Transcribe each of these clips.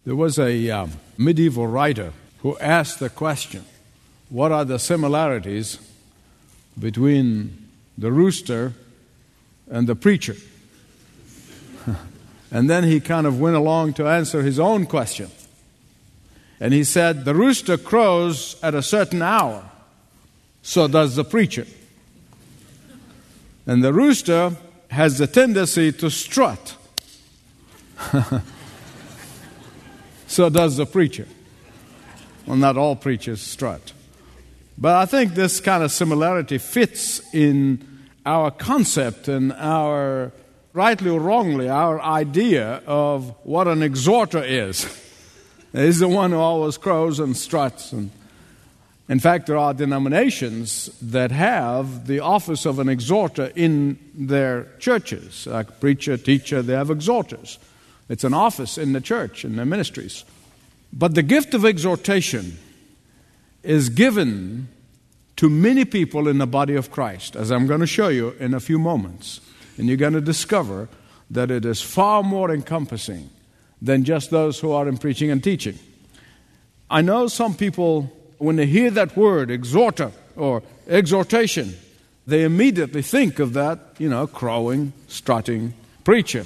There was a medieval writer who asked the question, what are the similarities between the rooster and the preacher? And then he kind of went along to answer his own question. And he said, the rooster crows at a certain hour, so does the preacher. And the rooster has the tendency to strut, so does the preacher. Well, not all preachers strut. But I think this kind of similarity fits in our concept and our, rightly or wrongly, our idea of what an exhorter is. He's the one who always crows and struts. And in fact, there are denominations that have the office of an exhorter in their churches. Like preacher, teacher, they have exhorters. It's an office in the church, in their ministries. But the gift of exhortation is given to many people in the body of Christ, as I'm going to show you in a few moments. And you're going to discover that it is far more encompassing than just those who are in preaching and teaching. I know some people, when they hear that word, exhorter or exhortation, they immediately think of that, crowing, strutting preacher.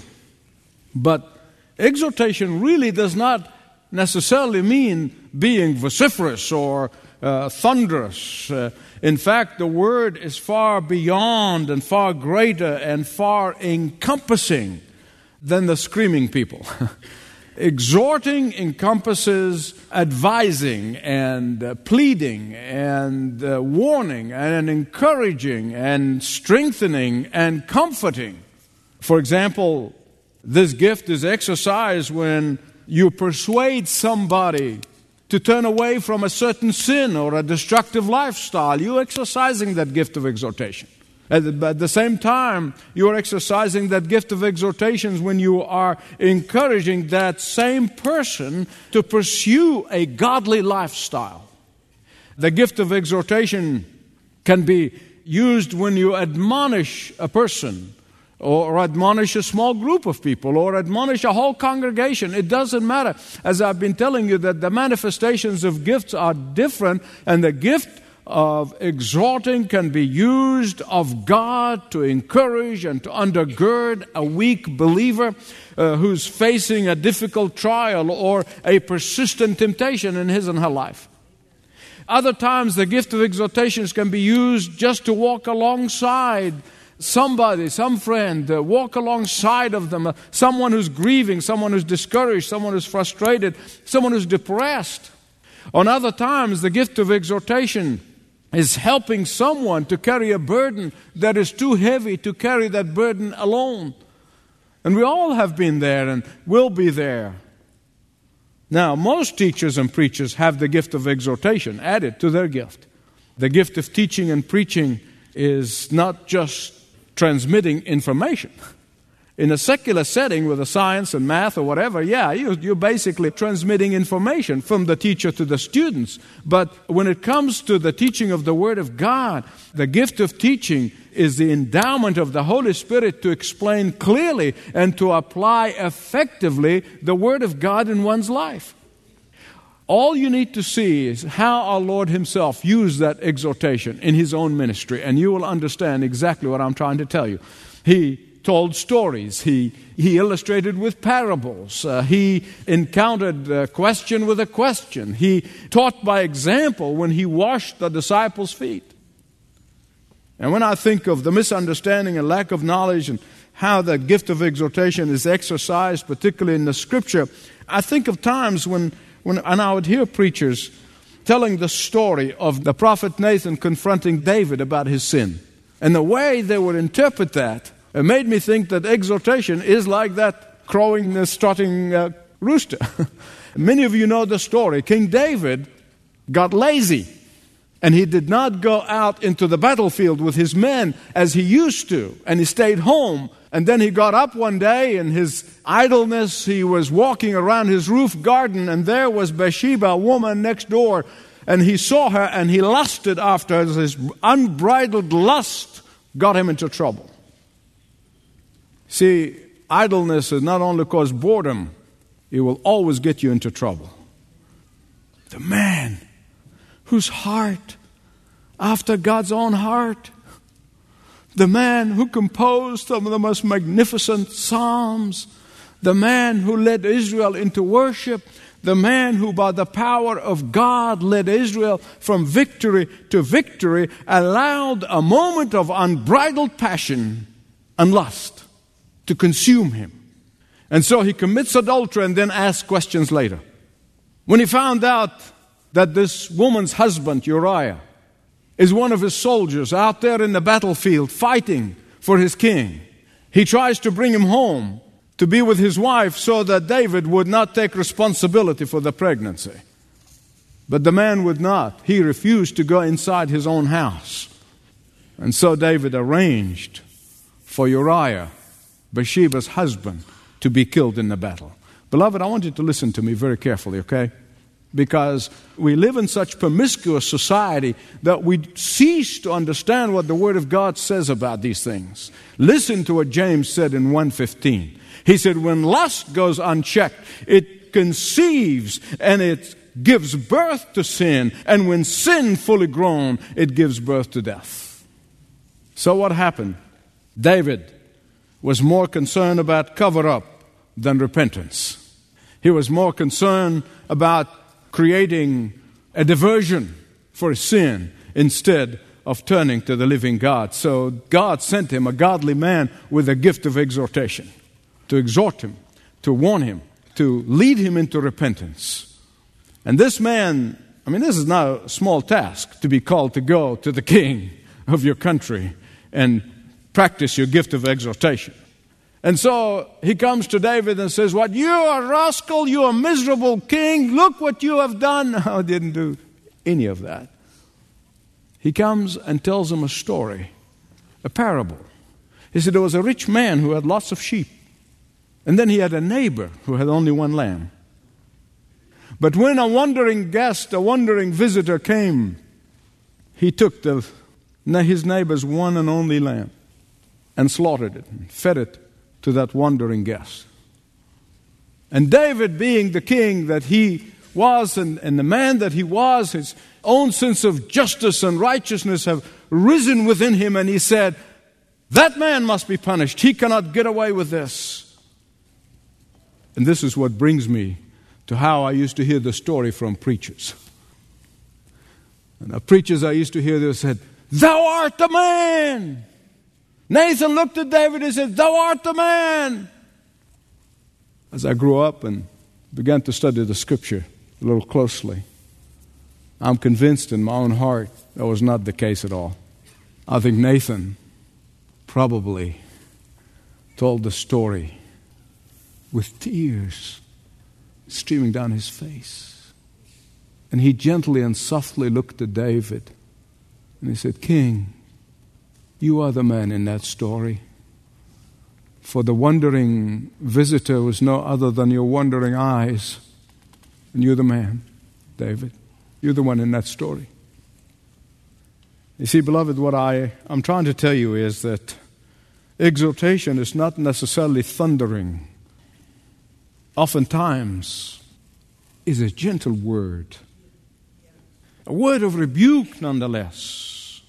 But exhortation really does not necessarily mean being vociferous or thunderous. In fact, the word is far beyond and far greater and far encompassing than the screaming people. Exhorting encompasses advising and pleading and warning and encouraging and strengthening and comforting. For example, this gift is exercised when you persuade somebody to turn away from a certain sin or a destructive lifestyle. You're exercising that gift of exhortation. At the same time, you are exercising that gift of exhortation when you are encouraging that same person to pursue a godly lifestyle. The gift of exhortation can be used when you admonish a person, or admonish a small group of people, or admonish a whole congregation. It doesn't matter. As I've been telling you, that the manifestations of gifts are different, and the gift of exhorting can be used of God to encourage and to undergird a weak believer who's facing a difficult trial or a persistent temptation in his and her life. Other times, the gift of exhortations can be used just to walk alongside somebody, some friend, walk alongside of them, someone who's grieving, someone who's discouraged, someone who's frustrated, someone who's depressed. On other times, the gift of exhortation is helping someone to carry a burden that is too heavy to carry that burden alone. And we all have been there and will be there. Now, most teachers and preachers have the gift of exhortation added to their gift. The gift of teaching and preaching is not just transmitting information. In a secular setting with a science and math or whatever, you're basically transmitting information from the teacher to the students. But when it comes to the teaching of the Word of God, the gift of teaching is the endowment of the Holy Spirit to explain clearly and to apply effectively the Word of God in one's life. All you need to see is how our Lord Himself used that exhortation in His own ministry, and you will understand exactly what I'm trying to tell you. He told stories. He illustrated with parables. He encountered a question with a question. He taught by example when He washed the disciples' feet. And when I think of the misunderstanding and lack of knowledge and how the gift of exhortation is exercised, particularly in the Scripture, I think of times when I would hear preachers telling the story of the prophet Nathan confronting David about his sin. And the way they would interpret that, it made me think that exhortation is like that crowing, strutting rooster. Many of you know the story. King David got lazy, and he did not go out into the battlefield with his men as he used to, and he stayed home. And then he got up one day, in his idleness, he was walking around his roof garden, and there was Bathsheba, a woman next door, and he saw her, and he lusted after her. His unbridled lust got him into trouble. See, idleness has not only caused boredom, it will always get you into trouble. The man whose heart after God's own heart, the man who composed some of the most magnificent psalms, the man who led Israel into worship, the man who by the power of God led Israel from victory to victory, allowed a moment of unbridled passion and lust to consume him. And so he commits adultery and then asks questions later. When he found out that this woman's husband, Uriah, is one of his soldiers out there in the battlefield fighting for his king, he tries to bring him home to be with his wife so that David would not take responsibility for the pregnancy. But the man would not. He refused to go inside his own house. And so David arranged for Uriah, Bathsheba's husband, to be killed in the battle. Beloved, I want you to listen to me very carefully, okay? Because we live in such promiscuous society that we cease to understand what the Word of God says about these things. Listen to what James said in 1:15. He said, when lust goes unchecked, it conceives and it gives birth to sin. And when sin fully grown, it gives birth to death. So what happened? David was more concerned about cover-up than repentance. He was more concerned about creating a diversion for his sin instead of turning to the living God. So God sent him a godly man with a gift of exhortation, to exhort him, to warn him, to lead him into repentance. And this man, this is not a small task to be called to go to the king of your country and practice your gift of exhortation. And so he comes to David and says, "What, you are a rascal, you are a miserable king, look what you have done." No, I didn't do any of that. He comes and tells him a story, a parable. He said there was a rich man who had lots of sheep. And then he had a neighbor who had only one lamb. But when a wandering guest, a wandering visitor came, he took his neighbor's one and only lamb and slaughtered it and fed it to that wandering guest. And David, being the king that he was and the man that he was, his own sense of justice and righteousness have risen within him, and he said, that man must be punished. He cannot get away with this. And this is what brings me to how I used to hear the story from preachers. And the preachers I used to hear, they said, "Thou art the man." Nathan looked at David and said, "Thou art the man." As I grew up and began to study the Scripture a little closely, I'm convinced in my own heart that was not the case at all. I think Nathan probably told the story with tears streaming down his face. And he gently and softly looked at David and he said, "King, you are the man in that story. For the wandering visitor was no other than your wandering eyes. And you're the man, David. You're the one in that story." You see, beloved, what I'm trying to tell you is that exhortation is not necessarily thundering. Oftentimes, is a gentle word. A word of rebuke, nonetheless.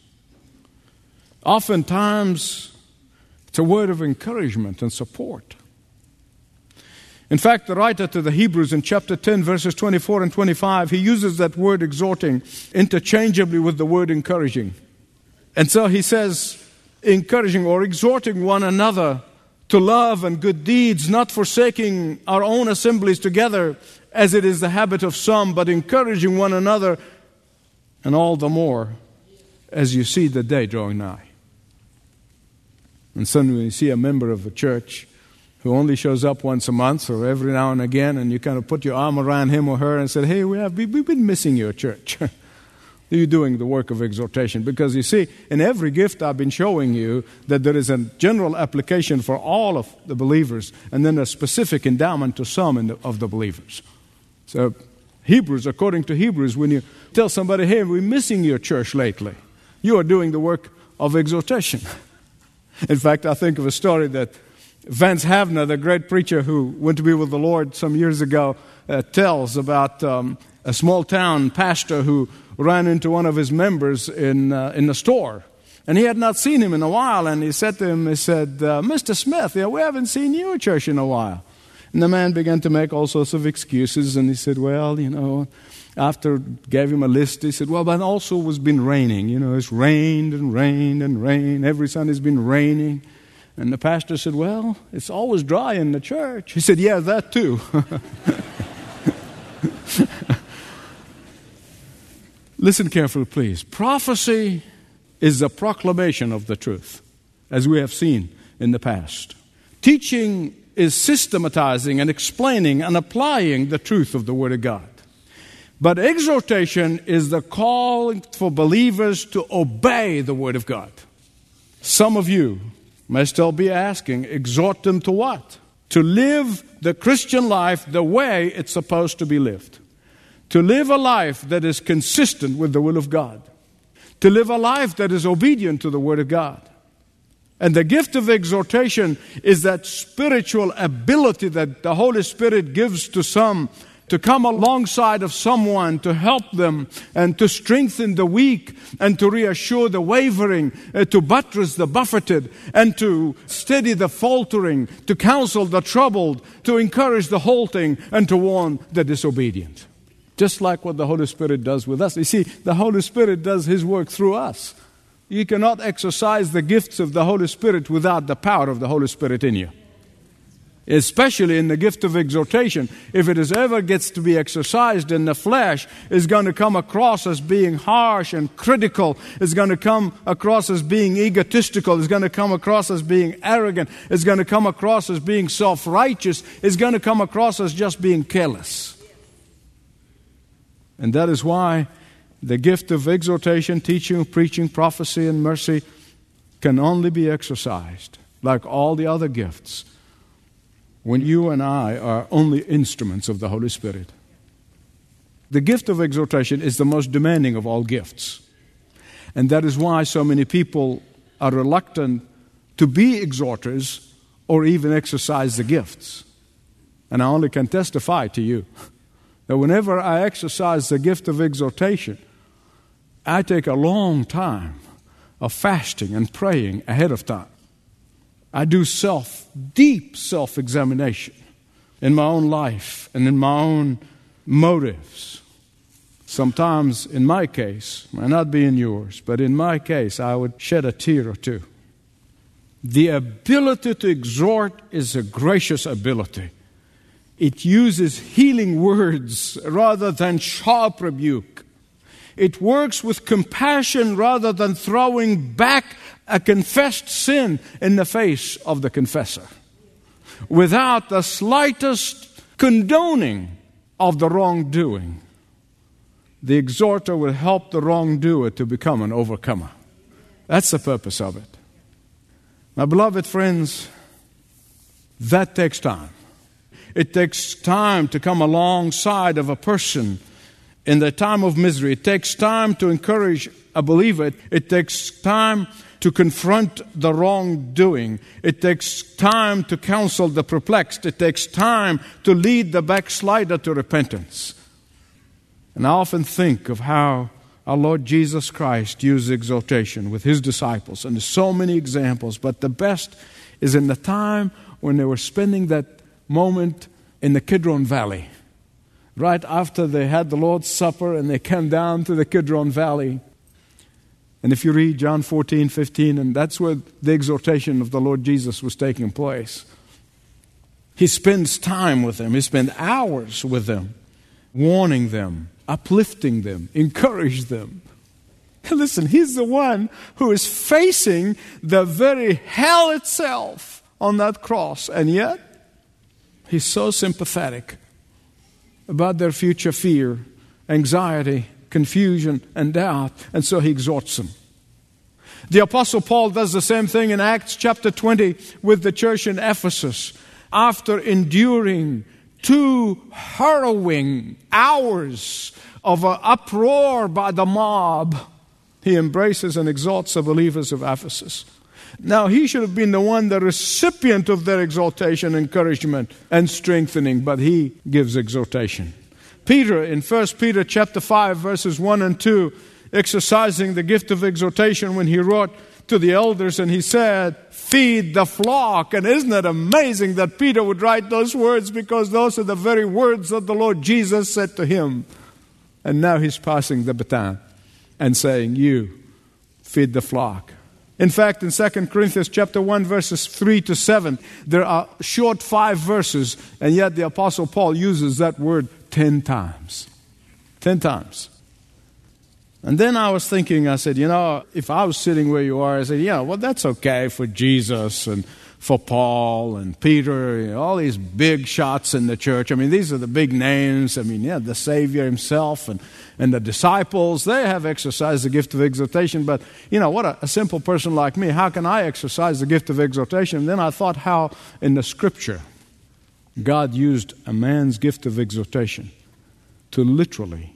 Oftentimes, it's a word of encouragement and support. In fact, the writer to the Hebrews in chapter 10, verses 24 and 25, he uses that word exhorting interchangeably with the word encouraging. And so he says, encouraging or exhorting one another to love and good deeds, not forsaking our own assemblies together, as it is the habit of some, but encouraging one another, and all the more as you see the day drawing nigh. And so when you see a member of a church who only shows up once a month or every now and again, and you kind of put your arm around him or her and say, "Hey, we've been missing your church." You're doing the work of exhortation. Because you see, in every gift I've been showing you that there is a general application for all of the believers and then a specific endowment to some of the believers. So Hebrews, according to Hebrews, when you tell somebody, "Hey, we're missing your church lately," you are doing the work of exhortation. In fact, I think of a story that Vance Havner, the great preacher who went to be with the Lord some years ago, tells about a small town pastor who ran into one of his members in the store. And he had not seen him in a while. And he said to him, Mr. Smith, we haven't seen you at church in a while. And the man began to make all sorts of excuses. And he said, well, after gave him a list, he said, well, but also it's been raining. It's rained and rained and rained. Every Sunday it's been raining. And the pastor said, well, it's always dry in the church. He said, yeah, that too. Listen carefully, please. Prophecy is the proclamation of the truth, as we have seen in the past. Teaching is systematizing and explaining and applying the truth of the Word of God. But exhortation is the call for believers to obey the Word of God. Some of you may still be asking, exhort them to what? To live the Christian life the way it's supposed to be lived. To live a life that is consistent with the will of God. To live a life that is obedient to the Word of God. And the gift of exhortation is that spiritual ability that the Holy Spirit gives to some to come alongside of someone, to help them, and to strengthen the weak, and to reassure the wavering, to buttress the buffeted, and to steady the faltering, to counsel the troubled, to encourage the halting, and to warn the disobedient. Just like what the Holy Spirit does with us. You see, the Holy Spirit does His work through us. You cannot exercise the gifts of the Holy Spirit without the power of the Holy Spirit in you. Especially in the gift of exhortation. If it ever gets to be exercised in the flesh, it's going to come across as being harsh and critical. It's going to come across as being egotistical. It's going to come across as being arrogant. It's going to come across as being self-righteous. It's going to come across as just being careless. And that is why the gift of exhortation, teaching, preaching, prophecy, and mercy can only be exercised, like all the other gifts, when you and I are only instruments of the Holy Spirit. The gift of exhortation is the most demanding of all gifts. And that is why so many people are reluctant to be exhorters or even exercise the gifts. And I only can testify to you that whenever I exercise the gift of exhortation, I take a long time of fasting and praying ahead of time. I do deep self-examination in my own life and in my own motives. Sometimes, in my case, might not be in yours, but in my case, I would shed a tear or two. The ability to exhort is a gracious ability. It uses healing words rather than sharp rebuke. It works with compassion rather than throwing back a confessed sin in the face of the confessor, without the slightest condoning of the wrongdoing. The exhorter will help the wrongdoer to become an overcomer. That's the purpose of it. My beloved friends, that takes time. It takes time to come alongside of a person in the time of misery. It takes time to encourage a believer. It takes time to confront the wrongdoing. It takes time to counsel the perplexed. It takes time to lead the backslider to repentance. And I often think of how our Lord Jesus Christ used exhortation with His disciples. And there's so many examples, but the best is in the time when they were spending that moment in the Kidron Valley. Right after they had the Lord's Supper and they came down to the Kidron Valley. And if you read John 14:15, and that's where the exhortation of the Lord Jesus was taking place. He spends time with them. He spends hours with them, warning them, uplifting them, encouraging them. Listen, He's the one who is facing the very hell itself on that cross. And yet, He's so sympathetic about their future fear, anxiety, confusion, and doubt. And so He exhorts them. The Apostle Paul does the same thing in Acts chapter 20 with the church in Ephesus. After enduring 2 harrowing hours of an uproar by the mob, he embraces and exalts the believers of Ephesus. Now, he should have been the one, the recipient of their exhortation, encouragement, and strengthening, but he gives exhortation. Peter, in 1 Peter chapter 5, verses 1 and 2, exercising the gift of exhortation when he wrote to the elders, and he said, feed the flock. And isn't it amazing that Peter would write those words, because those are the very words that the Lord Jesus said to him. And now he's passing the baton and saying, you feed the flock. In fact, in 2 Corinthians chapter 1, verses 3 to 7, there are short 5 verses, and yet the Apostle Paul uses that word 10 times. 10 times. And then I was thinking, I said, if I was sitting where you are, I said, well, that's okay for Jesus and for Paul and Peter, all these big shots in the church. I mean, these are the big names. I mean, the Savior himself and the disciples, they have exercised the gift of exhortation. But, what a simple person like me, how can I exercise the gift of exhortation? And then I thought how in the Scripture God used a man's gift of exhortation to literally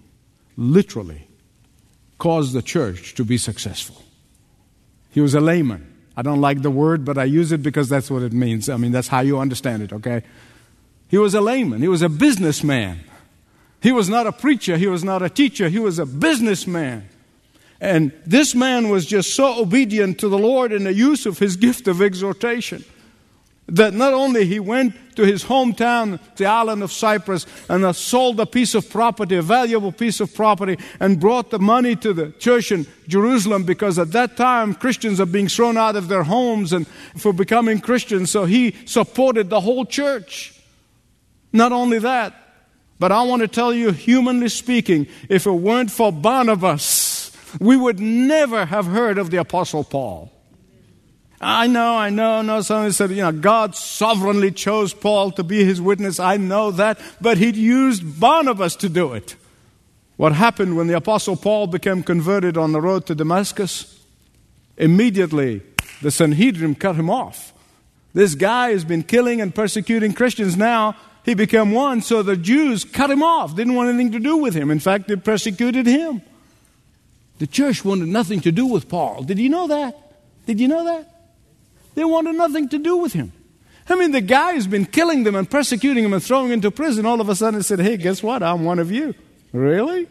cause the church to be successful. He was a layman. I don't like the word, but I use it because that's what it means. I mean, that's how you understand it, okay? He was a layman. He was a businessman. He was not a preacher. He was not a teacher. He was a businessman. And this man was just so obedient to the Lord in the use of his gift of exhortation that not only he went to his hometown, the island of Cyprus, and sold a piece of property, a valuable piece of property, and brought the money to the church in Jerusalem, because at that time Christians are being thrown out of their homes and for becoming Christians. So he supported the whole church. Not only that, but I want to tell you, humanly speaking, if it weren't for Barnabas, we would never have heard of the Apostle Paul. I know. Someone said, God sovereignly chose Paul to be his witness. I know that, but he'd used Barnabas to do it. What happened when the Apostle Paul became converted on the road to Damascus? Immediately, the Sanhedrin cut him off. This guy has been killing and persecuting Christians. Now he became one, so the Jews cut him off, didn't want anything to do with him. In fact, they persecuted him. The church wanted nothing to do with Paul. Did you know that? Did you know that? They wanted nothing to do with him. I mean, the guy has been killing them and persecuting them and throwing them into prison. All of a sudden he said, hey, guess what? I'm one of you. Really?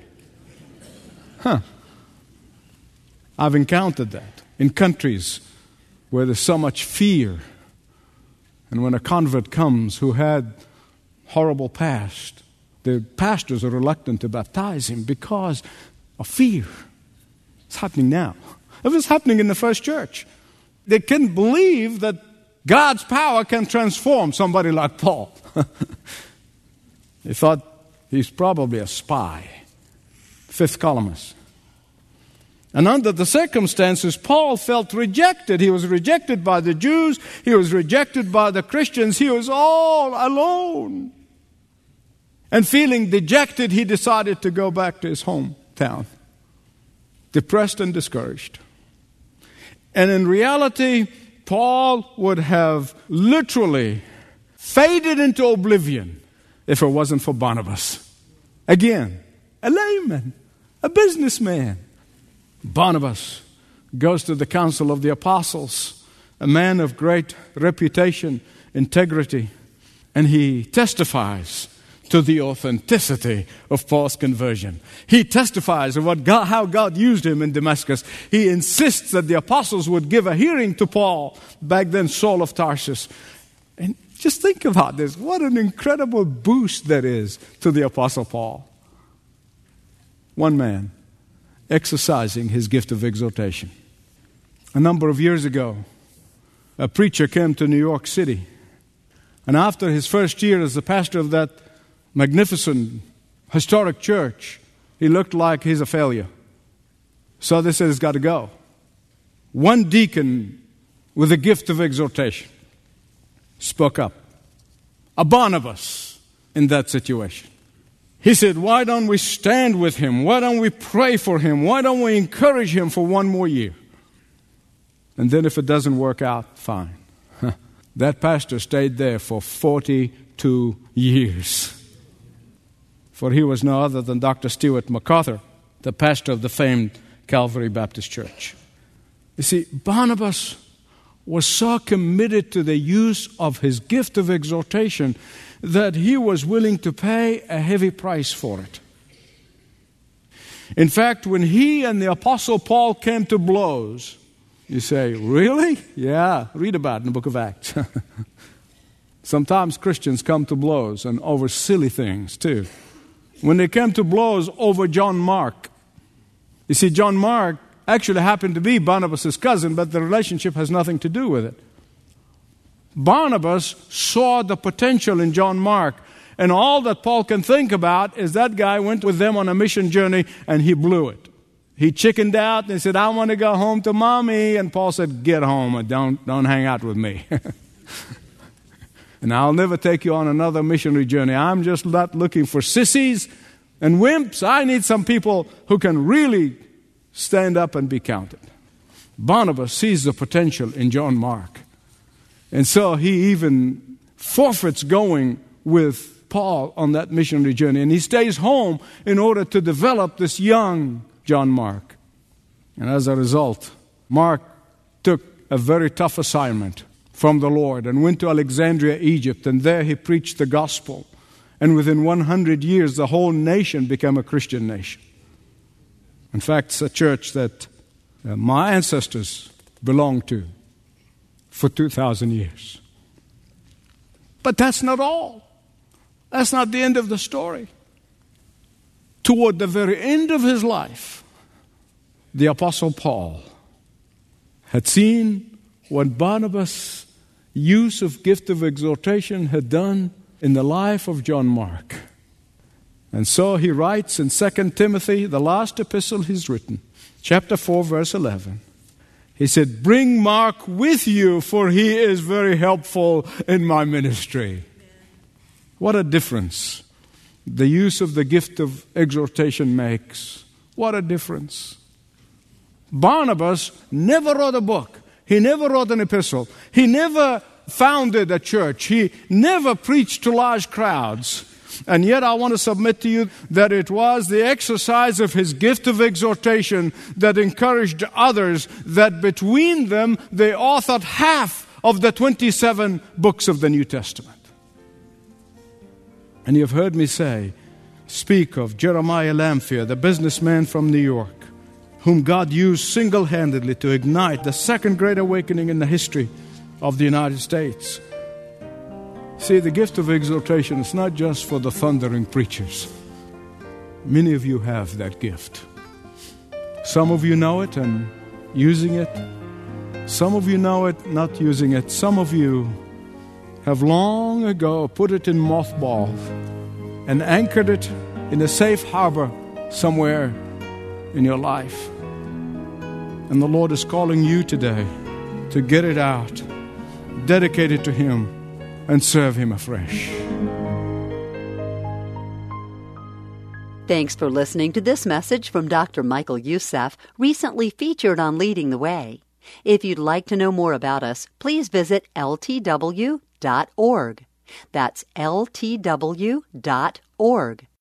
I've encountered that in countries where there's so much fear. And when a convert comes who had horrible past, the pastors are reluctant to baptize him because of fear. It's happening now. It was happening in the first church. They couldn't believe that God's power can transform somebody like Paul. They thought he's probably a spy, fifth columnist. And under the circumstances, Paul felt rejected. He was rejected by the Jews. He was rejected by the Christians. He was all alone. And feeling dejected, he decided to go back to his hometown, depressed and discouraged. And in reality, Paul would have literally faded into oblivion if it wasn't for Barnabas. Again, a layman, a businessman. Barnabas goes to the council of the apostles, a man of great reputation, integrity, and he testifies to the authenticity of Paul's conversion. He testifies of how God used him in Damascus. He insists that the apostles would give a hearing to Paul, back then Saul of Tarsus. And just think about this. What an incredible boost that is to the Apostle Paul. One man exercising his gift of exhortation. A number of years ago, a preacher came to New York City. And after his first year as the pastor of that magnificent, historic church, he looked like he's a failure. So they said he's got to go. One deacon with a gift of exhortation spoke up. A Barnabas in that situation. He said, why don't we stand with him? Why don't we pray for him? Why don't we encourage him for one more year? And then if it doesn't work out, fine. That pastor stayed there for 42 years. For he was no other than Dr. Stuart MacArthur, the pastor of the famed Calvary Baptist Church. You see, Barnabas was so committed to the use of his gift of exhortation that he was willing to pay a heavy price for it. In fact, when he and the Apostle Paul came to blows, you say, really? Yeah, read about it in the book of Acts. Sometimes Christians come to blows and over silly things too. When they came to blows over John Mark, you see, John Mark actually happened to be Barnabas' cousin, but the relationship has nothing to do with it. Barnabas saw the potential in John Mark, and all that Paul can think about is that guy went with them on a mission journey and he blew it. He chickened out and he said, I want to go home to mommy. And Paul said, get home and don't hang out with me. And I'll never take you on another missionary journey. I'm just not looking for sissies and wimps. I need some people who can really stand up and be counted. Barnabas sees the potential in John Mark. And so he even forfeits going with Paul on that missionary journey. And he stays home in order to develop this young John Mark. And as a result, Mark took a very tough assignment from the Lord and went to Alexandria, Egypt. And there he preached the gospel. And within 100 years, the whole nation became a Christian nation. In fact, it's a church that my ancestors belonged to for 2,000 years. But that's not all. That's not the end of the story. Toward the very end of his life, the Apostle Paul had seen what Barnabas' use of gift of exhortation had done in the life of John Mark. And so he writes in 2 Timothy, the last epistle he's written, chapter 4, verse 11. He said, bring Mark with you, for he is very helpful in my ministry. What a difference the use of the gift of exhortation makes. What a difference. Barnabas never wrote a book. He never wrote an epistle. He never founded a church. He never preached to large crowds. And yet I want to submit to you that it was the exercise of his gift of exhortation that encouraged others, that between them they authored half of the 27 books of the New Testament. And you've heard me speak of Jeremiah Lamphere, the businessman from New York, whom God used single-handedly to ignite the second great awakening in the history of the United States. See, the gift of exhortation is not just for the thundering preachers. Many of you have that gift. Some of you know it and using it. Some of you know it, not using it. Some of you have long ago put it in mothballs and anchored it in a safe harbor somewhere in your life. And the Lord is calling you today to get it out, dedicate it to Him, and serve Him afresh. Thanks for listening to this message from Dr. Michael Youssef, recently featured on Leading the Way. If you'd like to know more about us, please visit ltw.org. That's ltw.org.